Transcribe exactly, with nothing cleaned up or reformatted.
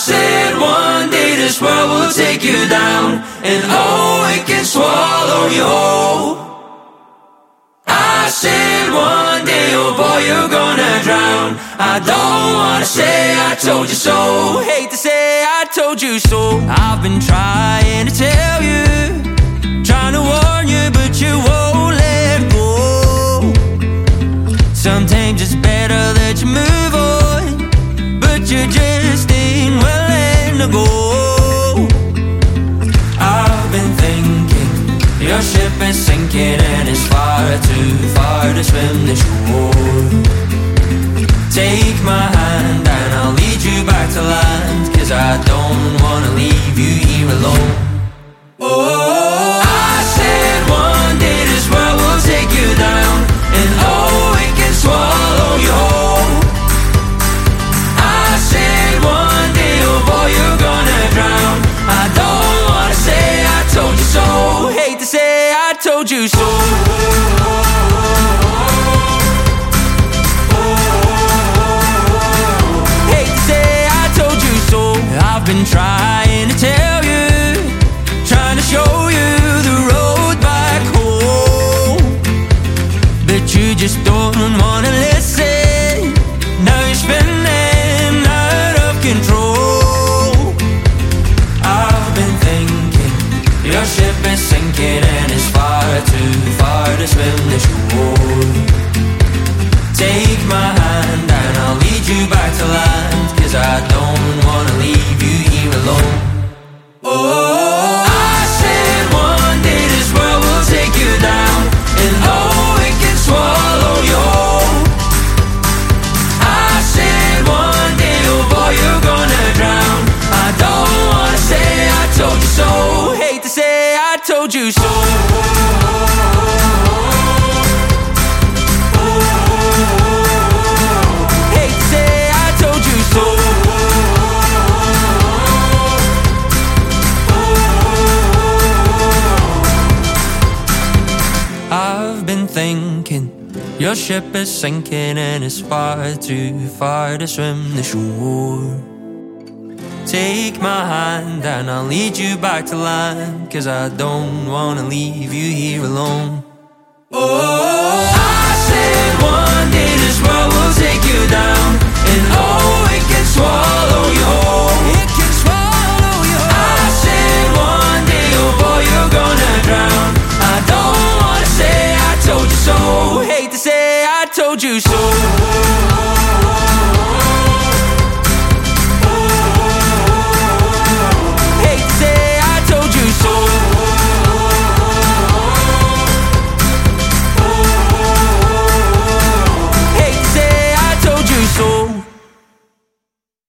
said one day this world will take you down, and oh, it can swallow you whole. I said one day, oh boy, you're gonna drown. I don't wanna say I told you so. Hate to say I told you so. I've been trying to tell you, trying to warn you, but you won't let go. Sometimes it's better that you move on, but you just ain't willing to go. I've been thinking your ship is sinking and it's far too far to swim the shore. Take my hand and I'll lead you back to land, 'cause I don't wanna leave you here alone. Oh, I said one day this world will take you down, and oh, it can swallow you whole. I said one day, oh boy, you're gonna drown. I don't wanna say I told you so. Hate to say I told you so. Hate to say I told you so. I've been trying to tell you, trying to show you the road back home, but you just don't wanna listen. Now you're spinning out of control. I've been thinking your ship is sinking and it's far too far to swim the shore. Take my hand and I'll lead you back to land, 'cause I don't wanna leave you here alone. Oh, I said one day this world will take you down, and oh, it can swallow you whole. I said one day, oh boy, you're gonna drown. I don't wanna say I told you so. Hate to say I told you so. Hate to say I told you so. I've been thinking your ship is sinking and it's far too far to swim the shore. Take my hand and I'll lead you back to land, 'cause I don't wanna leave you here alone. Oh,